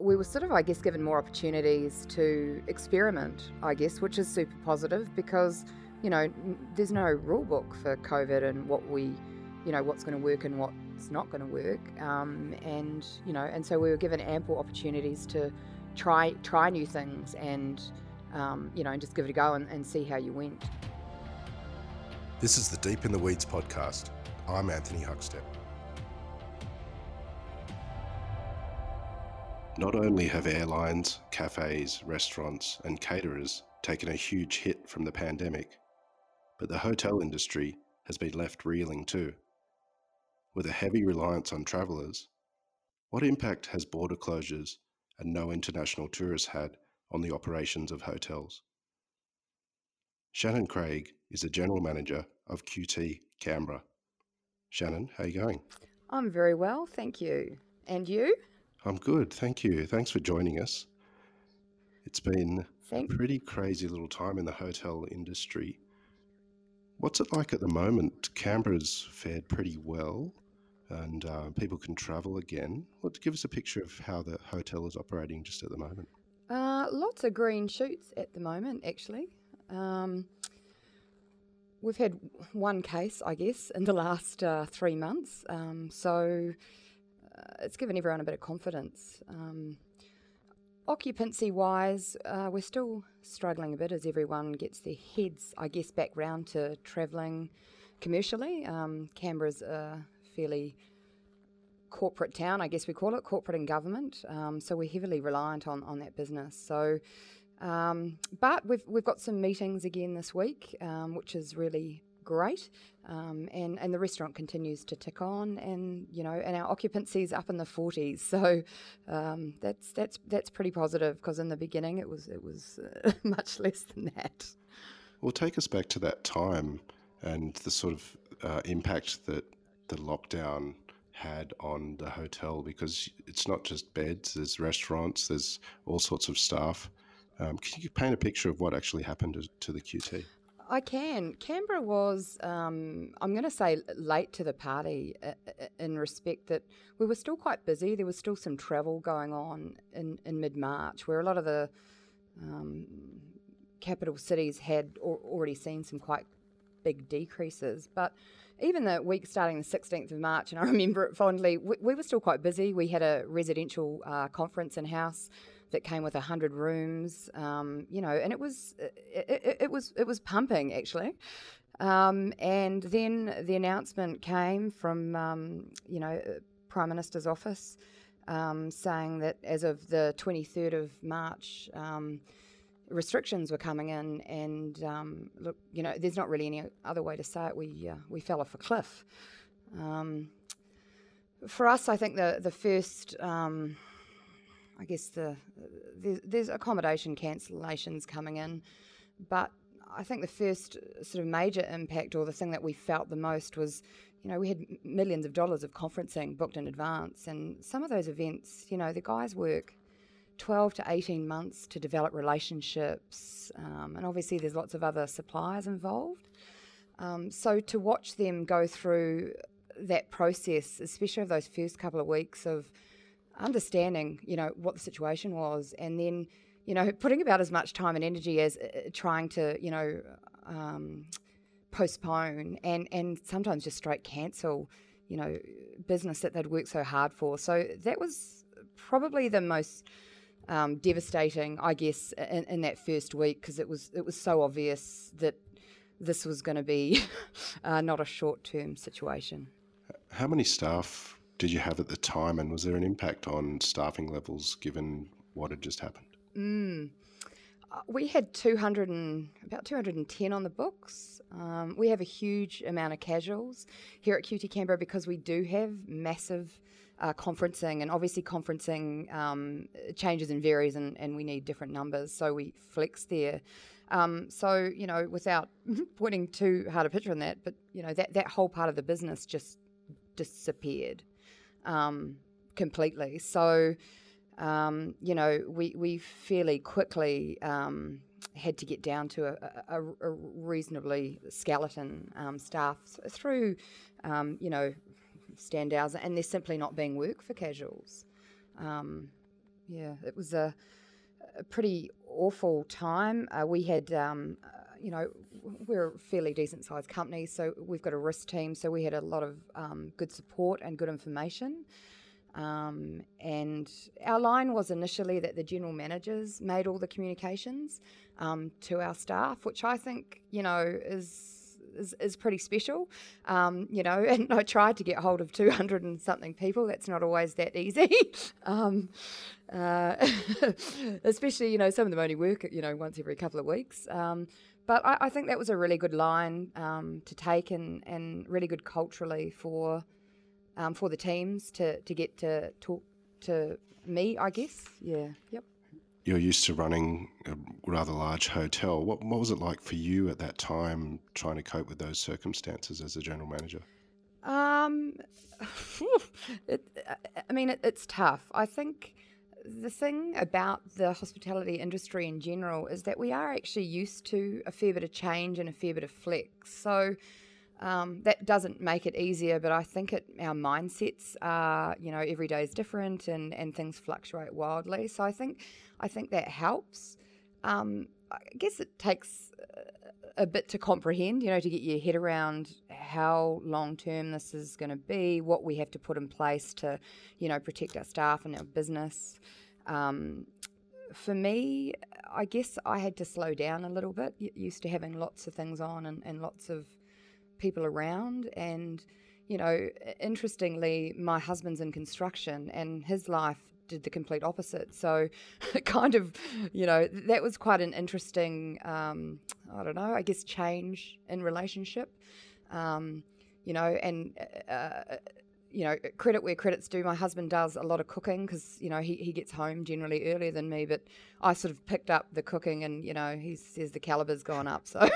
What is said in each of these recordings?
we were sort of, I guess, given more opportunities to experiment, I guess, which is super positive because, there's no rule book for COVID and what's going to work and what's not going to work. And so we were given ample opportunities to try new things and just give it a go and see how you went. This is the Deep in the Weeds podcast. I'm Anthony Huckstep. Not only have airlines, cafes, restaurants and caterers taken a huge hit from the pandemic, but the hotel industry has been left reeling too. With a heavy reliance on travellers, what impact has border closures and no international tourists had on the operations of hotels? Shannon Craig is the General Manager of QT Canberra. Shannon, how are you going? I'm very well, thank you. And you? I'm good, thank you. Thanks for joining us. It's been a pretty crazy little time in the hotel industry. What's it like at the moment? Canberra's fared pretty well and people can travel again. Give us a picture of how the hotel is operating just at the moment. Lots of green shoots at the moment, actually. We've had one case, I guess, in the last 3 months. So it's given everyone a bit of confidence. Occupancy-wise, we're still struggling a bit as everyone gets their heads, I guess, back round to travelling commercially. Canberra's a fairly corporate town, I guess we call it, corporate and government. So we're heavily reliant on that business. So, but we've got some meetings again this week, which is really great. And the restaurant continues to tick on, and our occupancy is up in the 40s. So that's pretty positive because in the beginning it was much less than that. Well, take us back to that time and the sort of impact that the lockdown had on the hotel, because it's not just beds, there's restaurants, there's all sorts of staff. Can you paint a picture of what actually happened to the QT? I can. Canberra was, I'm going to say, late to the party in respect that we were still quite busy. There was still some travel going on in mid-March, where a lot of the capital cities had already seen some quite big decreases. But even the week starting the 16th of March, and I remember it fondly, we were still quite busy. We had a residential conference in-house that came with 100 rooms, and it was pumping actually. And then the announcement came from Prime Minister's office saying that as of the 23rd of March, restrictions were coming in, and look, there's not really any other way to say it. We fell off a cliff. For us, I think the first. I guess there's accommodation cancellations coming in, but I think the first sort of major impact, or the thing that we felt the most, was, we had millions of dollars of conferencing booked in advance, and some of those events, the guys work 12 to 18 months to develop relationships, and obviously there's lots of other suppliers involved. So to watch them go through that process, especially of those first couple of weeks of understanding, what the situation was, and then, putting about as much time and energy as trying to, postpone and sometimes just straight cancel, business that they'd worked so hard for. So that was probably the most devastating, I guess, in that first week, because it was so obvious that this was going to be not a short-term situation. How many staff did you have at the time, and was there an impact on staffing levels given what had just happened? We had about 210 on the books. We have a huge amount of casuals here at QT Canberra because we do have massive conferencing, and obviously conferencing changes and varies, and we need different numbers, so we flex there. So, without pointing too hard a picture on that, but, that whole part of the business just disappeared completely. So, we fairly quickly had to get down to a reasonably skeleton staff through, stand hours, and there's simply not being work for casuals. It was a pretty awful time. We had, we're a fairly decent sized company, so we've got a risk team, so we had a lot of good support and good information. And our line was initially that the general managers made all the communications to our staff, which I think, is pretty special, and I tried to get hold of 200 and something people. That's not always that easy, especially, some of them only work, once every couple of weeks. But I think that was a really good line to take and really good culturally for the teams to get to talk to me, I guess. Yeah, yep. You're used to running a rather large hotel. What was it like for you at that time trying to cope with those circumstances as a general manager? It's tough. I think the thing about the hospitality industry in general is that we are actually used to a fair bit of change and a fair bit of flex. So that doesn't make it easier, but I think our mindsets are, every day is different and things fluctuate wildly. So I think that helps. I guess it takes a bit to comprehend, to get your head around how long term this is going to be, what we have to put in place to, protect our staff and our business. For me, I guess I had to slow down a little bit. Used to having lots of things on and lots of people around, and interestingly, my husband's in construction and his life did the complete opposite, so kind of that was quite an interesting I guess change in relationship, and credit where credit's due. My husband does a lot of cooking because he gets home generally earlier than me, but I sort of picked up the cooking, and he says the caliber's gone up, so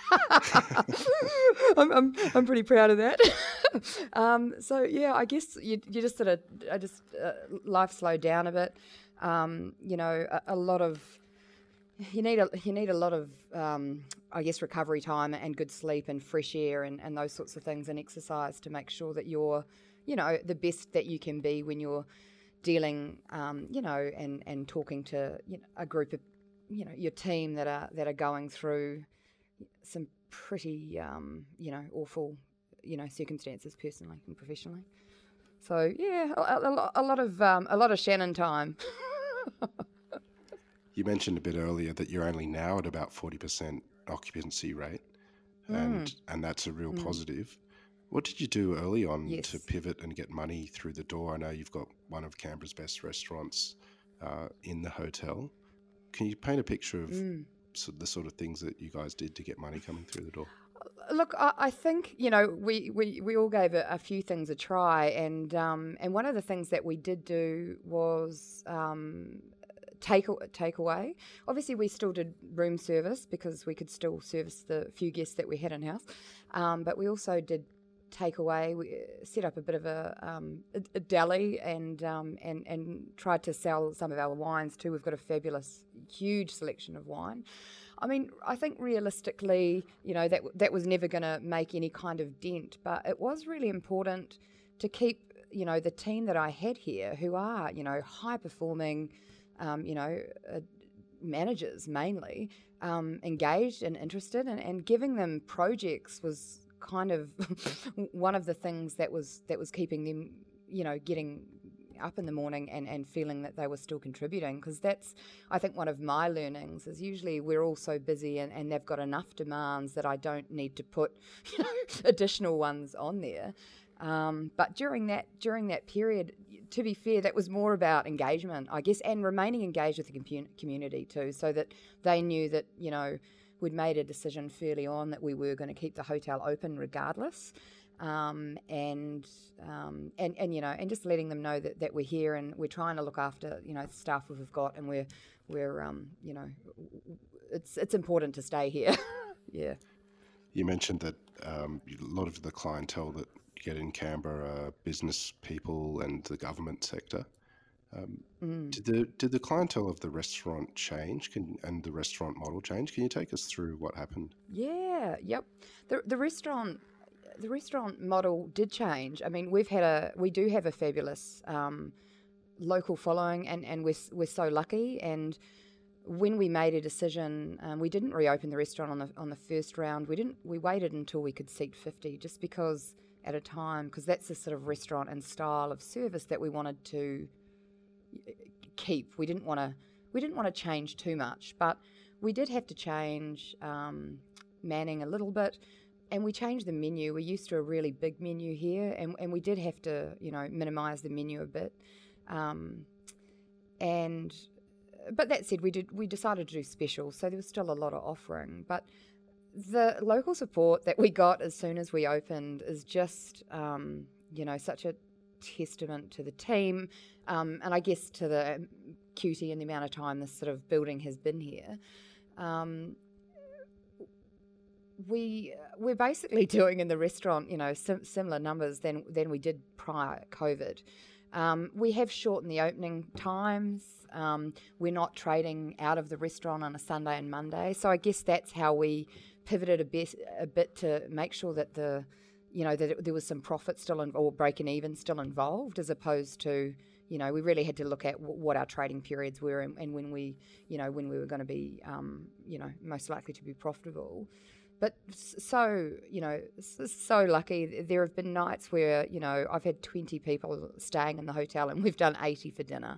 I'm pretty proud of that. So yeah, I guess you just sort of life slowed down a bit. A lot of you need a lot of I guess recovery time and good sleep and fresh air and those sorts of things, and exercise to make sure that you're the best that you can be when you're dealing and talking to a group of your team that are going through some pretty awful circumstances personally and professionally. So yeah, a lot of Shannon time. You mentioned a bit earlier that you're only now at about 40% occupancy rate, and that's a real positive. What did you do early on to pivot and get money through the door? I know you've got one of Canberra's best restaurants in the hotel. Can you paint a picture of the sort of things that you guys did to get money coming through the door? Look, I think we all gave a few things a try, and one of the things that we did do was takeaway. Obviously, we still did room service because we could still service the few guests that we had in house, but we also did takeaway. We set up a bit of a deli and tried to sell some of our wines too. We've got a fabulous, huge selection of wine. I mean, I think realistically, that was never going to make any kind of dent, but it was really important to keep, the team that I had here, who are, high performing, managers mainly, engaged and interested, and giving them projects was kind of one of the things that was keeping them, getting up in the morning and feeling that they were still contributing, because that's, I think, one of my learnings is usually we're all so busy and they've got enough demands that I don't need to put additional ones on there. But during that period, to be fair, that was more about engagement, I guess, and remaining engaged with the community too, so that they knew that, we'd made a decision fairly on that we were going to keep the hotel open regardless. And just letting them know that we're here and we're trying to look after, the staff we've got, and we're it's important to stay here. Yeah. You mentioned that a lot of the clientele that you get in Canberra are business people and the government sector. Did the clientele of the restaurant change and the restaurant model change? Can you take us through what happened? Yeah, yep. The restaurant model did change. I mean, we do have a fabulous local following, and we're so lucky. And when we made a decision, we didn't reopen the restaurant on the first round. We waited until we could seat 50, just because at a time, because that's the sort of restaurant and style of service that we wanted to keep. We didn't want to change too much, but we did have to change manning a little bit, and we changed the menu. We're used to a really big menu here, and we did have to, minimise the menu a bit. But that said, we decided to do specials, so there was still a lot of offering. But the local support that we got as soon as we opened is just, such a testament to the team, and I guess to the QT and the amount of time this sort of building has been here. We're basically doing in the restaurant, similar numbers than we did prior COVID. We have shortened the opening times. We're not trading out of the restaurant on a Sunday and Monday, so I guess that's how we pivoted a bit to make sure that that there was some profit still or breaking even still involved, as opposed to, we really had to look at what our trading periods were and when we were going to be, most likely to be profitable. But so lucky. There have been nights where, I've had 20 people staying in the hotel and we've done 80 for dinner.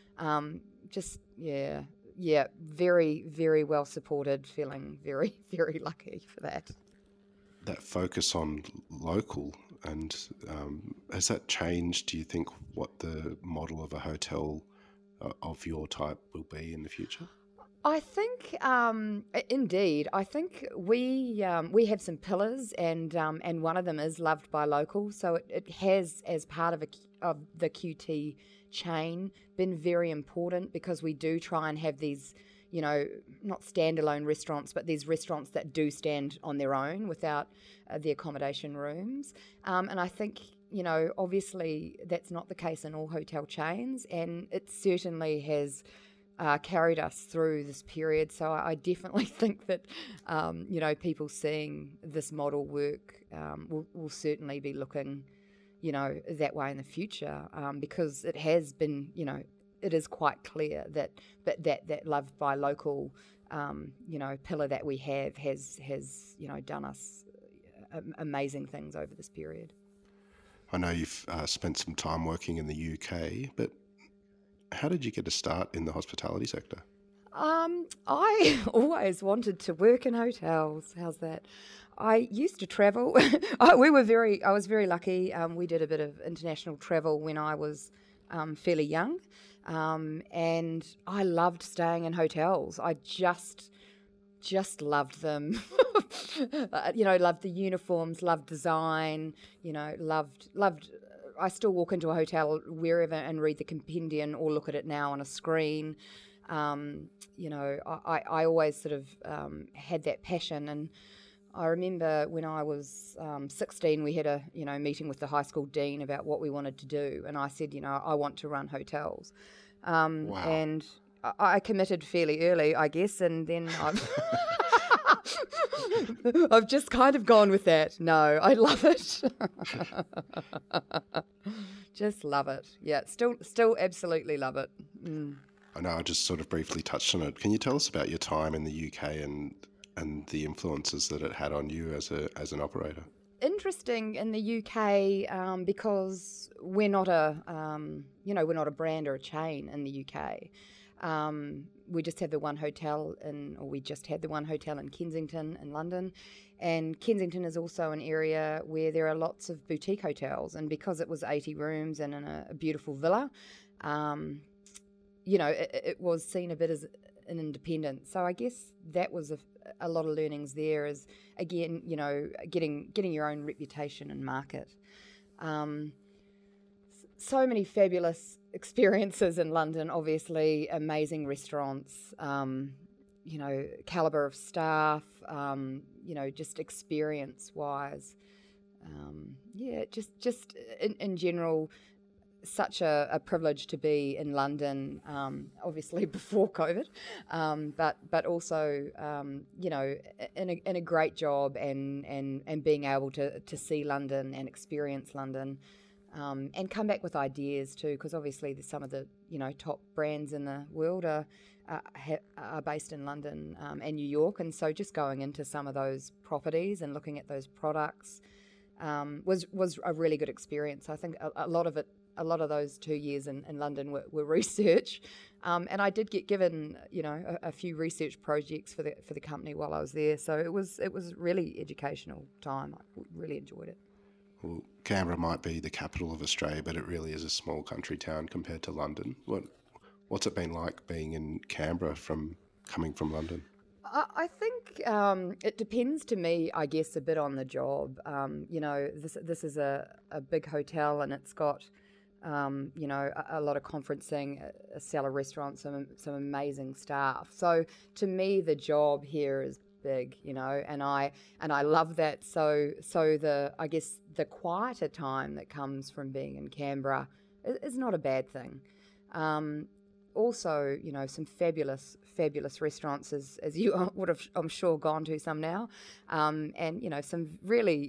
Very, very well supported, feeling very, very lucky for that. That focus on local, and has that changed, do you think, what the model of a hotel of your type will be in the future? I think, indeed, I think we have some pillars, and one of them is loved by locals. So it has, as part of the QT chain, been very important, because we do try and have these, not standalone restaurants, but these restaurants that do stand on their own without the accommodation rooms. And I think, obviously that's not the case in all hotel chains, and it certainly has carried us through this period. So I definitely think that, people seeing this model work will certainly be looking, that way in the future, because it has been, it is quite clear that loved by local, pillar that we have has done us amazing things over this period. I know you've spent some time working in the UK, but how did you get a start in the hospitality sector? I always wanted to work in hotels. How's that? I used to travel. I was very lucky. We did a bit of international travel when I was fairly young, and I loved staying in hotels. I just loved them. Loved the uniforms, loved design. Loved. I still walk into a hotel wherever and read the compendium or look at it now on a screen. I always sort of had that passion. And I remember when I was 16, we had a meeting with the high school dean about what we wanted to do, and I said, I want to run hotels. Wow. And I committed fairly early, I guess, and then I've just kind of gone with that. No, I love it. Just love it. Yeah, still absolutely love it. Mm. I know I just sort of briefly touched on it. Can you tell us about your time in the UK and the influences that it had on you as an operator? Interesting in the UK, because we're not a brand or a chain in the UK. We just had the one hotel in Kensington in London, and Kensington is also an area where there are lots of boutique hotels, and because it was 80 rooms and in a beautiful villa, it was seen a bit as an independent. So I guess that was a lot of learnings there, is again, getting your own reputation and market. So many fabulous experiences in London, obviously, amazing restaurants, calibre of staff, just experience-wise. Just in general, such a privilege to be in London, obviously before COVID, but also, in a great job and being able to see London and experience London. and come back with ideas too, because obviously some of the top brands in the world are based in London and New York, and so just going into some of those properties and looking at those products was a really good experience. I think a lot of those 2 years in London were research, and I did get given a few research projects for the company while I was there. So it was really educational time. I really enjoyed it. Well, Canberra might be the capital of Australia, but it really is a small country town compared to London. What's it been like being in Canberra coming from London? I think it depends to me, I guess, a bit on the job. This is a big hotel, and it's got a lot of conferencing, a cellar restaurant, some amazing staff. So to me, the job here is big, and I love that. So I guess the quieter time that comes from being in Canberra is not a bad thing. Also, some fabulous restaurants, as you would have, I'm sure, gone to some now, and some really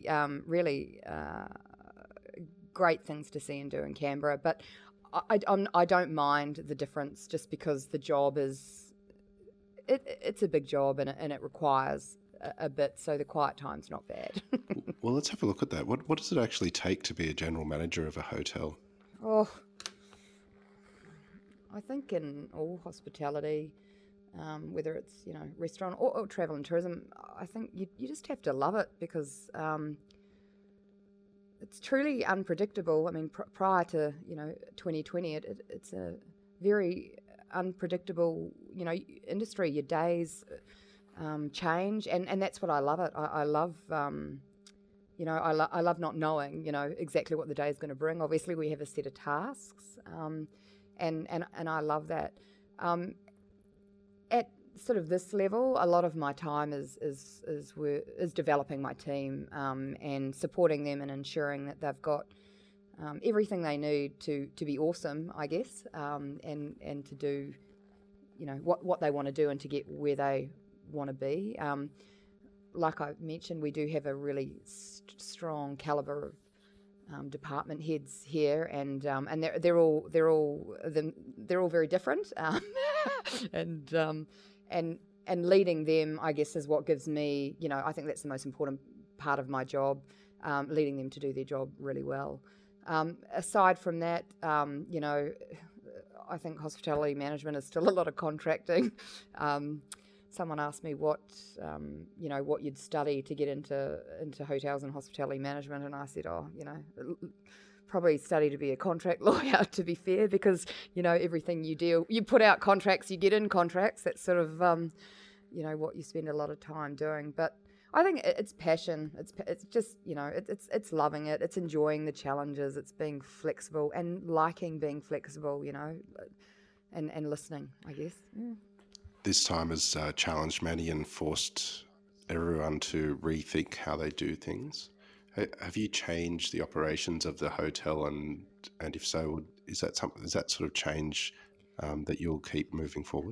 great things to see and do in Canberra. But I don't mind the difference, just because the job is it's a big job, and it requires a bit, so the quiet time's not bad. Well, let's have a look at that. What does it actually take to be a general manager of a hotel? Oh, I think in all hospitality, whether it's restaurant or travel and tourism, I think you just have to love it, because it's truly unpredictable. I mean, prior to 2020, it's a very unpredictable industry. Your days change, and that's what I love it. I love I love not knowing exactly what the day is going to bring. Obviously, we have a set of tasks, and I love that. At sort of this level, a lot of my time is developing my team and supporting them and ensuring that they've got everything they need to be awesome, I guess, and to do what they want to do and to get where they want to be. Like I mentioned, we do have a really strong calibre of department heads here, and they're all very different, and leading them, I guess, is what gives me, I think that's the most important part of my job, leading them to do their job really well. Aside from that, I think hospitality management is still a lot of contracting. Someone asked me what you'd study to get into hotels and hospitality management, and I said, probably study to be a contract lawyer, to be fair, because everything you put out contracts, you get in contracts. That's sort of what you spend a lot of time doing. But I think it's passion. It's just it's loving it. It's enjoying the challenges. It's being flexible and liking being flexible. And listening, I guess. Yeah. This time has challenged many and forced everyone to rethink how they do things. Have you changed the operations of the hotel, and if so, is that sort of change that you'll keep moving forward?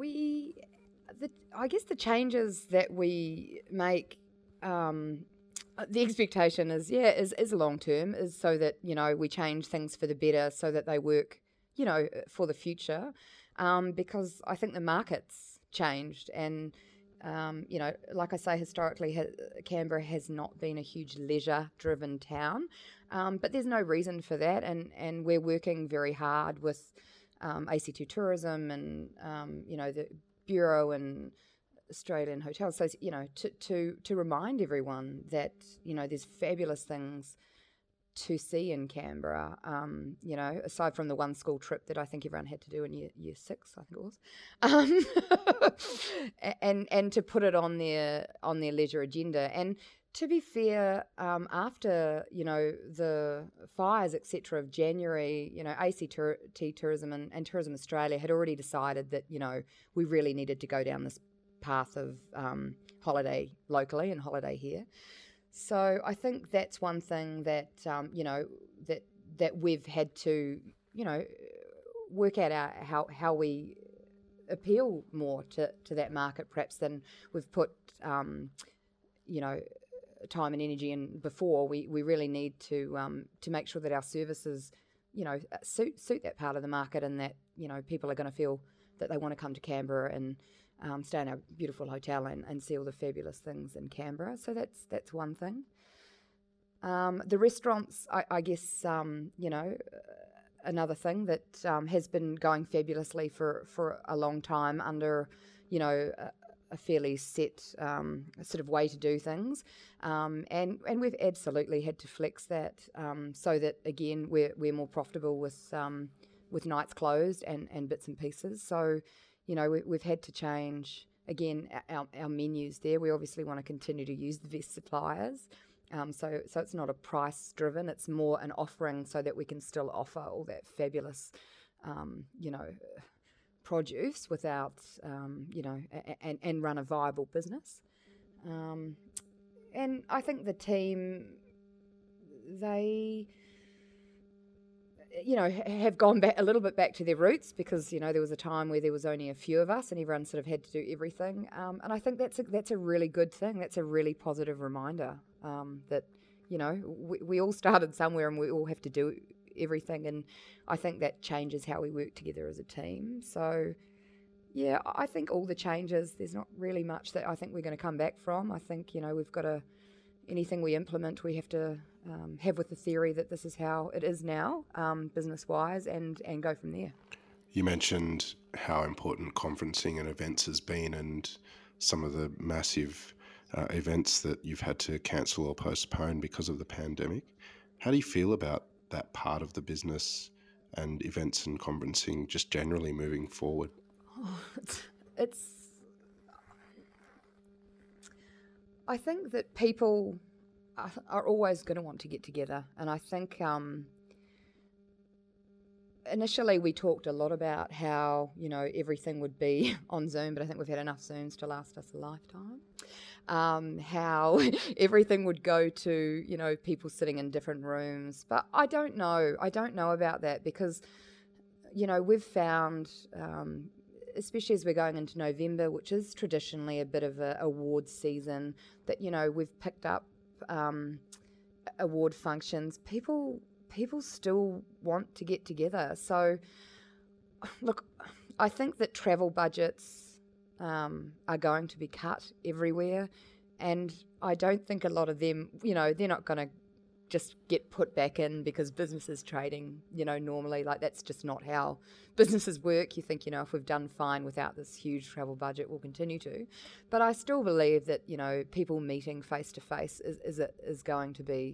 I guess the changes that we make, the expectation is long term, is so that we change things for the better, so that they work for the future, because I think the market's changed, and like I say, historically Canberra has not been a huge leisure-driven town, but there's no reason for that, and we're working very hard with ACT Tourism and the Bureau and Australian Hotels, so to remind everyone that there's fabulous things to see in Canberra, aside from the one school trip that I think everyone had to do in year 6, I think it was, and to put it on their leisure agenda. And to be fair, after the fires, etc., of January, ACT Tourism and Tourism Australia had already decided that we really needed to go down this path of holiday locally and holiday here. So I think that's one thing that that we've had to work out how we appeal more to that market, perhaps, than we've put time and energy in before, we really need to make sure that our services, suit that part of the market, and that people are going to feel that they want to come to Canberra and stay in our beautiful hotel and see all the fabulous things in Canberra. So that's one thing. The restaurants, I guess, another thing that has been going fabulously for a long time under, a fairly set sort of way to do things, and we've absolutely had to flex that so that again we're more profitable with nights closed and bits and pieces. So we've had to change again our menus there. We obviously want to continue to use the best suppliers. So it's not a price driven, it's more an offering so that we can still offer all that fabulous, produce without, and run a viable business. And I think the team, they, have gone back a little bit back to their roots because, there was a time where there was only a few of us and everyone sort of had to do everything. And I think that's a really good thing. That's a really positive reminder that, we all started somewhere and we all have to do everything. And I think that changes how we work together as a team. So, yeah, I think all the changes, there's not really much that I think we're going to come back from. I think, we've got to, anything we implement, we have to have with the theory that this is how it is now, business-wise, and go from there. You mentioned how important conferencing and events has been, and some of the massive events that you've had to cancel or postpone because of the pandemic. How do you feel about that part of the business and events and conferencing just generally moving forward? I think that people are always going to want to get together, and I think initially we talked a lot about how everything would be on Zoom, but I think we've had enough Zooms to last us a lifetime. How everything would go to people sitting in different rooms, but I don't know about that because we've found, especially as we're going into November, which is traditionally a bit of an awards season, that we've picked up award functions. People still want to get together. So, look, I think that travel budgets are going to be cut everywhere, and I don't think a lot of them, they're not going to just get put back in because business is trading, normally. Like, that's just not how businesses work. You think, if we've done fine without this huge travel budget, we'll continue to. But I still believe that, people meeting face to face is going to be,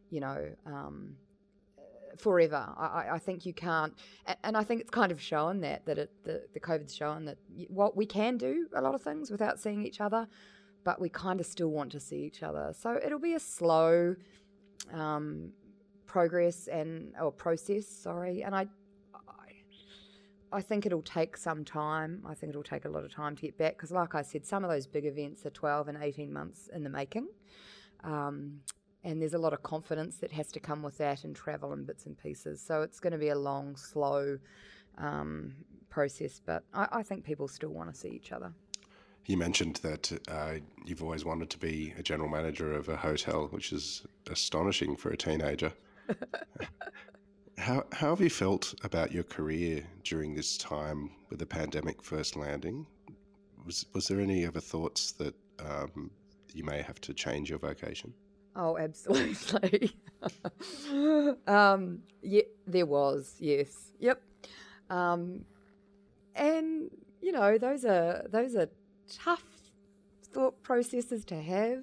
forever. I think you can't, and I think it's kind of shown that the COVID's shown that what we can do a lot of things without seeing each other, but we kind of still want to see each other. So it'll be a slow process, and I think it'll take some time. I think it'll take a lot of time to get back because, like I said, some of those big events are 12 and 18 months in the making. And there's a lot of confidence that has to come with that, and travel and bits and pieces. So it's going to be a long, slow process, but I think people still want to see each other. You mentioned that you've always wanted to be a general manager of a hotel, which is astonishing for a teenager. How have you felt about your career during this time with the pandemic first landing? Was there any other thoughts that you may have to change your vocation? Oh, absolutely. Yeah, there was, yes. Yep. And those are tough thought processes to have.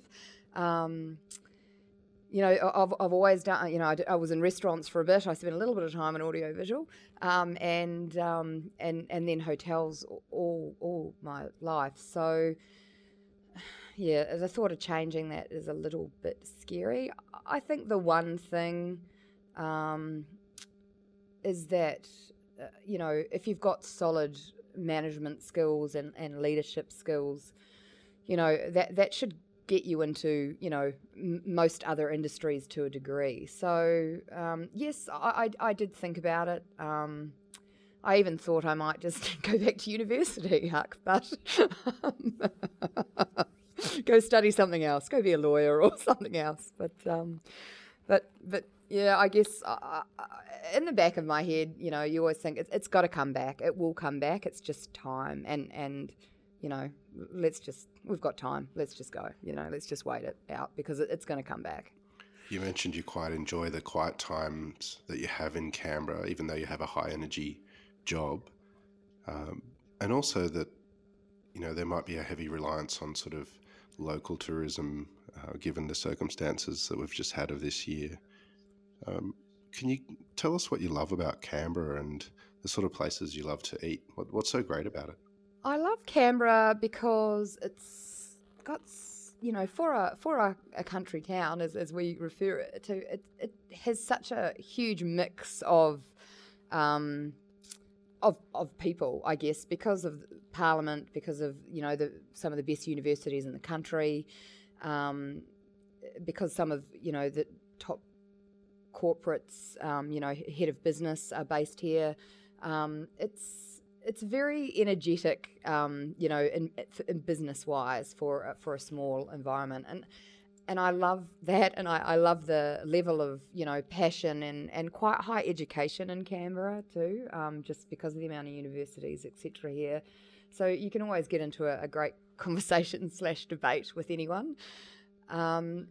I've always done. I was in restaurants for a bit. I spent a little bit of time in audiovisual, and then hotels all my life. So, yeah, the thought of changing that is a little bit scary. I think the one thing is that if you've got solid management skills and leadership skills, that should get you into most other industries to a degree. So yes, I did think about it. I even thought I might just go back to university, Huck, but go study something else, go be a lawyer or something else. But yeah, I guess in the back of my head, you know, you always think it's got to come back. It will come back. It's just time, and you know, we've got time. Let's just go. You know, let's just wait it out because it's going to come back. You mentioned you quite enjoy the quiet times that you have in Canberra, even though you have a high energy job, and also that, you know, there might be a heavy reliance on sort of local tourism, given the circumstances that we've just had of this year. Can you tell us what you love about Canberra and the sort of places you love to eat? What's so great about it? I love Canberra because it's got, you know, for a country town, as we refer it to, it has such a huge mix of people, I guess, because of Parliament, because of, you know, some of the best universities in the country, because some of, you know, the top corporates, you know, head of business are based here. It's very energetic, you know, in business wise for a small environment, and I love that, and I love the level of, you know, passion and quite high education in Canberra too, just because of the amount of universities, etc. here. So you can always get into a great conversation / debate with anyone. I'm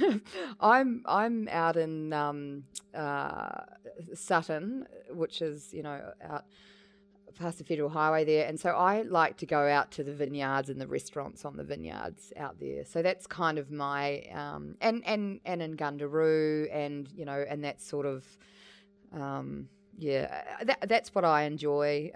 out in Sutton, which is, you know, out past the Federal Highway there, and so I like to go out to the vineyards and the restaurants on the vineyards out there. So that's kind of my and in Gundaroo, and, you know, and that sort of that's what I enjoy.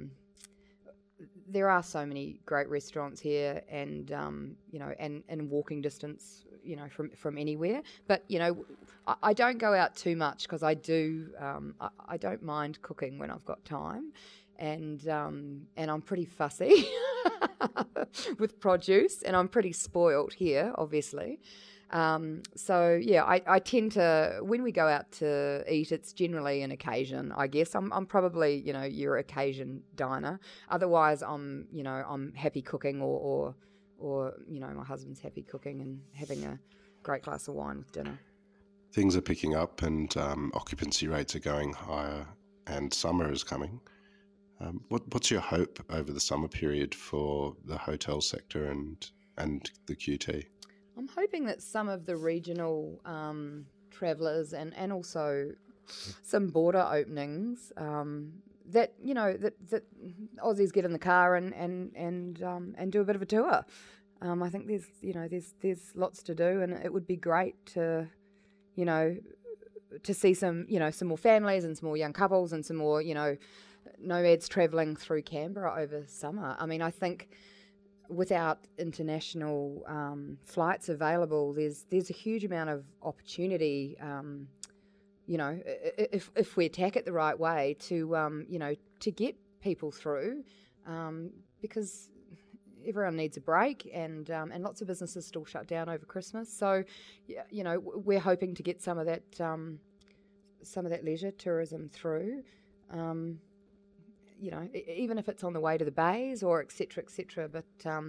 There are so many great restaurants here, and you know, and walking distance, you know, from anywhere. But, you know, I don't go out too much because I don't mind cooking when I've got time, and I'm pretty fussy with produce, and I'm pretty spoilt here, obviously. So yeah, I tend to, when we go out to eat, it's generally an occasion, I guess. I'm probably, you know, your occasion diner. Otherwise, I'm happy cooking, or you know, my husband's happy cooking and having a great glass of wine with dinner. Things are picking up, and occupancy rates are going higher, and summer is coming. What's your hope over the summer period for the hotel sector and the QT? I'm hoping that some of the regional travellers and also some border openings, that, you know, that Aussies get in the car and do a bit of a tour. I think there's lots to do, and it would be great to, you know, to see some more families and some more young couples and some more, you know, nomads travelling through Canberra over summer. I mean, I think without international flights available, there's a huge amount of opportunity, you know, if we attack it the right way, to you know, to get people through, because everyone needs a break, and lots of businesses still shut down over Christmas. So, you know, we're hoping to get some of that leisure tourism through. You know, even if it's on the way to the bays or et cetera, but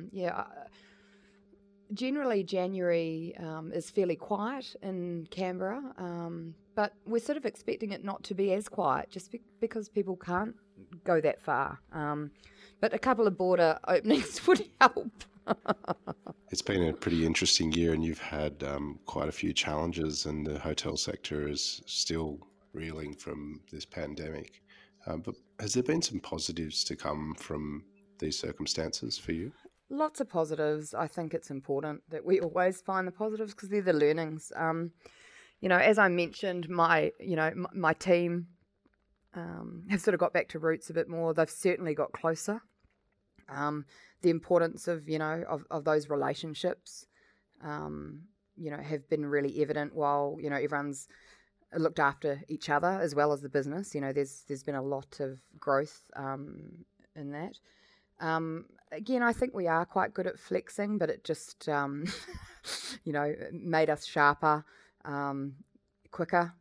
generally January is fairly quiet in Canberra, but we're sort of expecting it not to be as quiet, just because people can't go that far. But a couple of border openings would help. It's been a pretty interesting year, and you've had quite a few challenges, and the hotel sector is still reeling from this pandemic. But has there been some positives to come from these circumstances for you? Lots of positives. I think it's important that we always find the positives, because they're the learnings. You know, as I mentioned, my team have sort of got back to roots a bit more. They've certainly got closer. The importance of, you know, of those relationships, you know, have been really evident while, you know, everyone's looked after each other as well as the business. You know, there's been a lot of growth in that. Again, I think we are quite good at flexing, but it just, you know, made us sharper, quicker,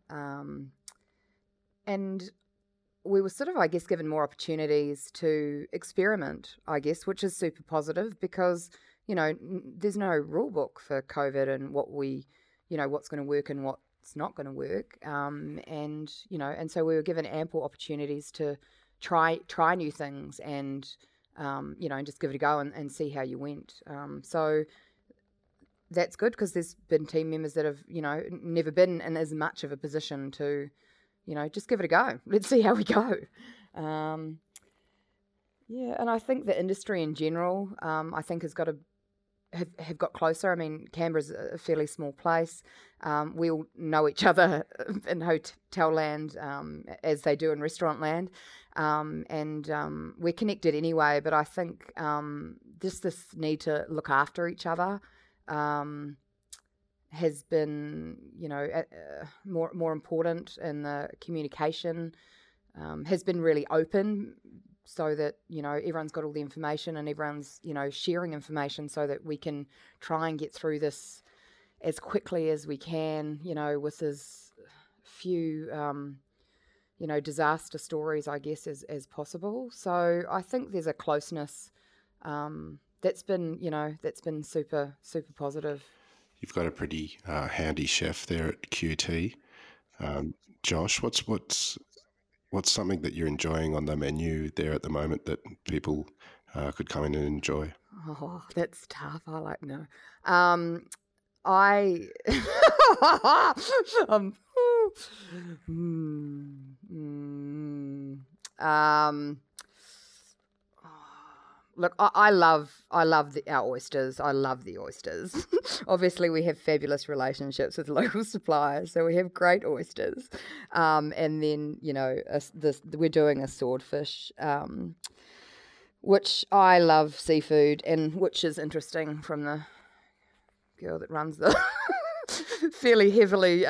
and we were sort of, I guess, given more opportunities to experiment, I guess, which is super positive, because, there's no rule book for COVID and what's going to work and what's not going to work. And so we were given ample opportunities to try new things and just give it a go and see how you went. So that's good, because there's been team members that have, never been in as much of a position to, just give it a go. Let's see how we go. And I think the industry in general, I think has got to have got closer. I mean, Canberra's a fairly small place. We all know each other in hotel land as they do in restaurant land. And we're connected anyway, but I think just this need to look after each other has been, more important, and the communication has been really open, so that, everyone's got all the information and everyone's, sharing information, so that we can try and get through this as quickly as we can, with as few, disaster stories, I guess, as possible. So I think there's a closeness that's been super, super positive. You've got a pretty handy chef there at QT. Josh, what's something that you're enjoying on the menu there at the moment that people could come in and enjoy? Oh, that's tough. No. Look, I love our oysters. I love the oysters. Obviously, we have fabulous relationships with local suppliers, so we have great oysters. And then, we're doing a swordfish, which I love seafood, and which is interesting from the girl that runs the fairly heavily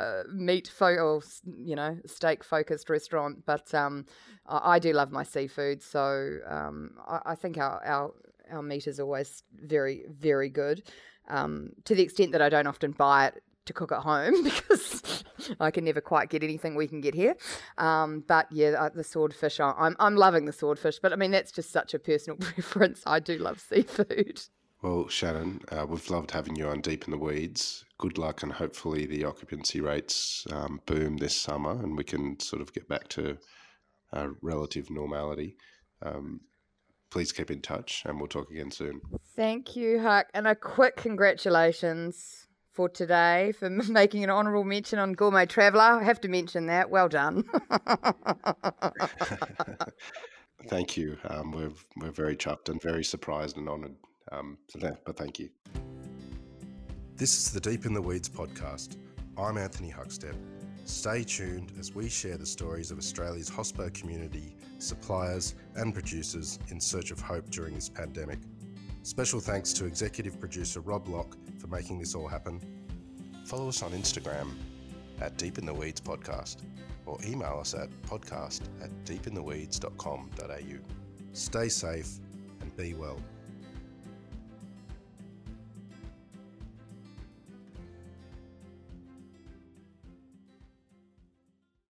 steak focused restaurant. But I do love my seafood, so I think our meat is always very, very good, to the extent that I don't often buy it to cook at home because I can never quite get anything we can get here. But yeah, the swordfish, I'm loving the swordfish, but I mean, that's just such a personal preference. I do love seafood. Well, Shannon, we've loved having you on Deep in the Weeds. Good luck, and hopefully the occupancy rates boom this summer and we can sort of get back to relative normality. Please keep in touch, and we'll talk again soon. Thank you, Huck. And a quick congratulations for today for making an honourable mention on Gourmet Traveller. I have to mention that. Well done. Thank you. We're very chuffed and very surprised and honoured for that, but thank you. This is the Deep in the Weeds podcast. I'm Anthony Huckstep. Stay tuned as we share the stories of Australia's hospo community, suppliers and producers in search of hope during this pandemic. Special thanks to executive producer Rob Locke for making this all happen. Follow us on Instagram at Deep in the Weeds Podcast, or email us at podcast@deepintheweeds.com.au. Stay safe and be well.